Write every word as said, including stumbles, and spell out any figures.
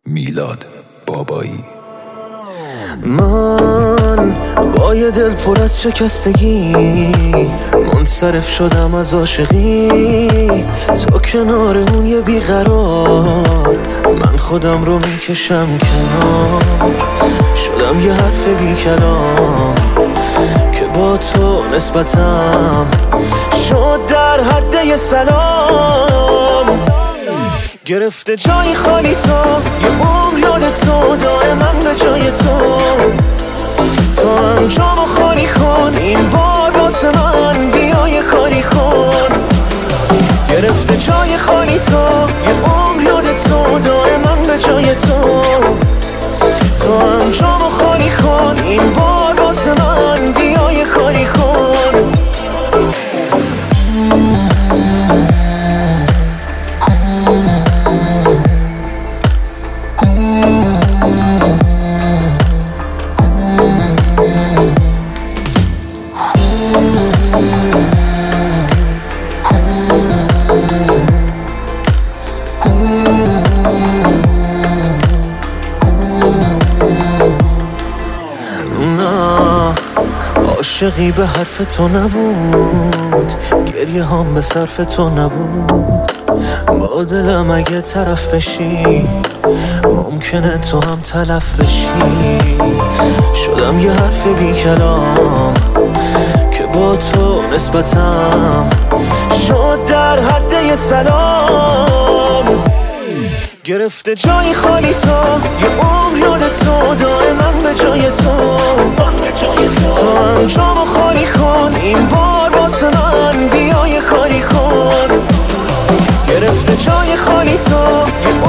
میلاد بابایی. من با یه دل پر از شکستگی منصرف شدم از عاشقی، تو کنار اون یه بیقرار، من خودم رو میکشم کنار، شدم یه حرف بی کلام که با تو نسبتم شد در حد یه سلام. گرفته جای خالی تو یه عمر یاد تو، دائما به جای تو تو هم جامو خالی کن، این بار واسه من بیا یه کاری کن. گرفته جای خالی تو یه عمر یاد تو، دائما به جای تو تو هم جامو خالی کن، این بار واسه من بیا یه کاری کن. عاشقی به حرف تو نبود، گریه هم به صرف تو نبود، با دلم اگه طرف بشی ممکنه تو هم تلف بشی. شدم یه حرف بی کلام که با تو نسبتم شد در حد یه سلام. گرفته جای خالی تو یه عمر یاد تو، دائما به جای تو تو هم جامو خالی کن، این بار واسه من بیا یه کاری کن. گرفته جای خالی تو یه